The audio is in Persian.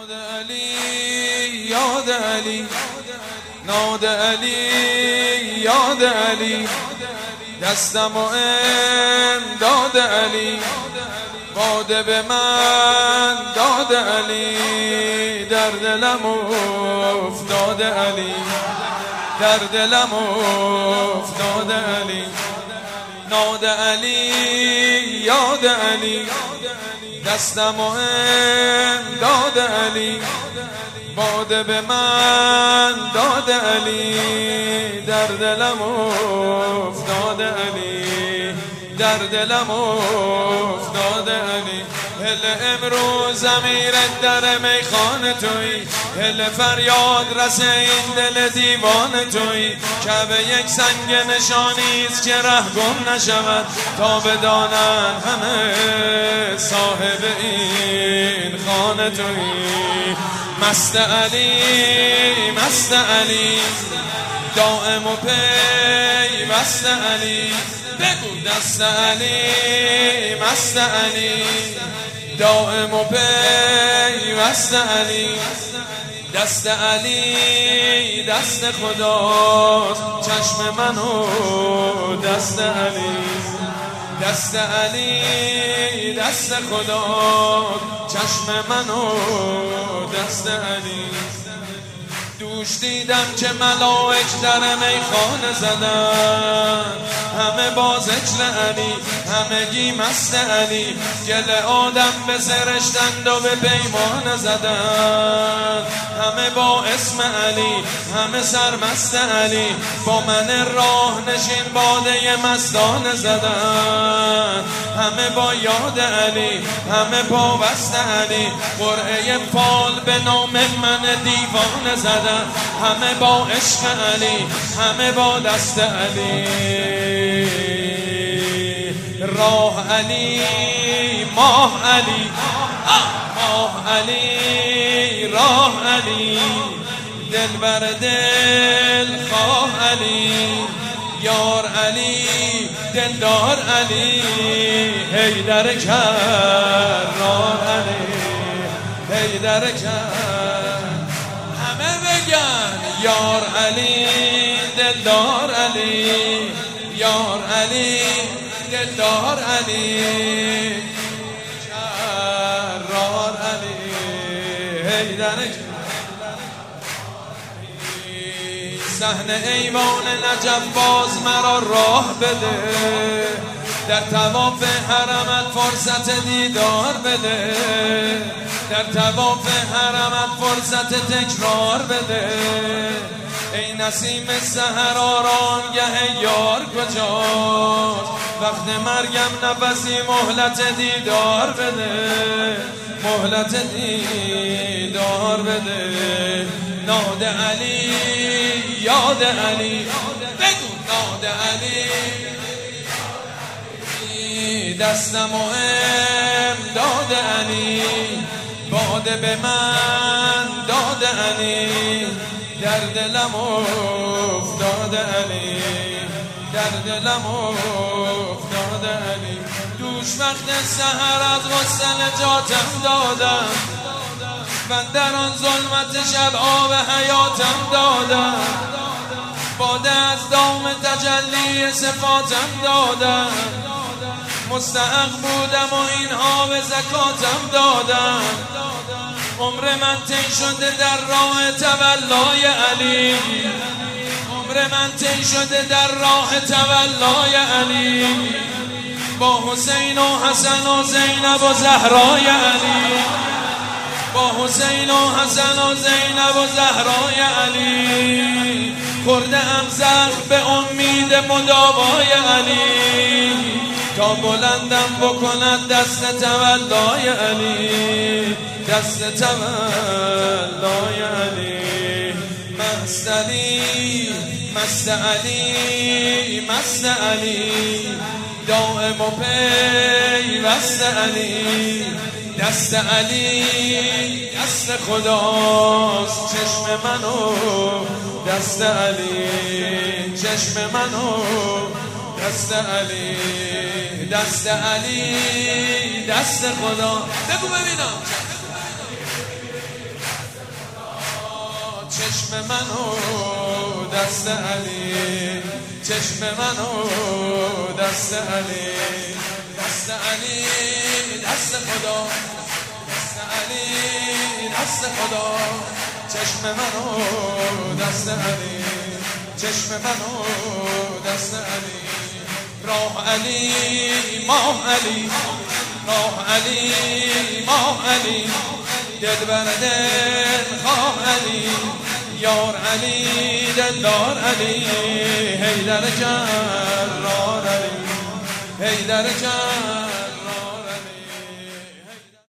ناد علی یاد علی، ناد علی یاد علی، دستم و امداد علی، باده به من داد علی، در دلم افتاد علی، در دلم افتاد علی. ناد علی یاد علی، دستم و امداد علی، باده به من داد علی، در دلم افتاد علی، در دلم افتاد علی. هل امروز امیرت در میخانه توی، هل فریاد رسه این دل دیوان توی، کعبه یک سنگ نشانیست که ره گم نشود، تا بدانن همه صاحب این خانه توی. مست علی مست علی، دائم و پیوست علی، بگو دست علی مست علی، دائم و پیوست علی. دست علی دست خداست، چشم منو دست علی، دست علی دست خداست، چشم منو دست علی. دوش دیدم که ملائک در میخانه زدن، همه با ذکر علی، همگی مست علی، گل آدم به سرشتند و به پیمان زدن، همه با اسم علی، همه سرمست علی، با من راه نشین باده مستانه زدن، همه با یاد علی، همه پابست علی، قرعه فال به نام من دیوانه زدن، همه با عشق علی، همه با دست علی. راه علی ماه علی، ماه علی راه علی، دل بر دل خواه علی، یار علی دلدار علی، حیدر کرار علی، حیدر کرار. همه بگن یار علی دلدار علی، یار علی دلدار علی، کرار علی، حیدر کرار. صحن ایوان نجف باز مرا راه بده، در طواف حرمت فرصت دیدار بده، در طواف حرمت فرصت تکرار بده. ای نسیم سحر آرامگه یار کجاست، وقت مرگم نفسی مهلت دیدار بده، مهلت دیدار بده. ناد علی یاد علی، بگو ناد علی، دستم و امداد علی، باده به من داد علی، در دلم افتاد علی، در دلم افتاد علی. دوش وقت سحر از غسل جاتم دادم، من در آن ظلمت شب آب حیاتم دادم، باده از دام تجلی صفاتم دادم، مستحق بودم و اینها به زکاتم دادم. عمر من طی شده در راه تولای علی، عمر من طی شده در راه تولای علی، با حسین و حسن و زینب و زهرای علی، با حسین و حسن و زینب و زهرای علی، خورده ام زخم به امید مداوای علی، تا بلندم بکند دست تولای علی، دست تولای علی. مست علی مست علی مست علی، دائم و پیوست علی، دست علی دست خداست، چشم منو دست علی، چشم منو دست علی، دست علی دست خدا. بگو ببینم چشم منو دست علی، چشم منو دست علی، دست علی دست خدا، دست علی دست خدا، چشم منو دست علی، چشم منو دست علی، راه علی ماه علی، راه علی ماه علی، دل بر دل خواه علی، یار علی دلدار علی، حیدر جرار علی، حیدر جرار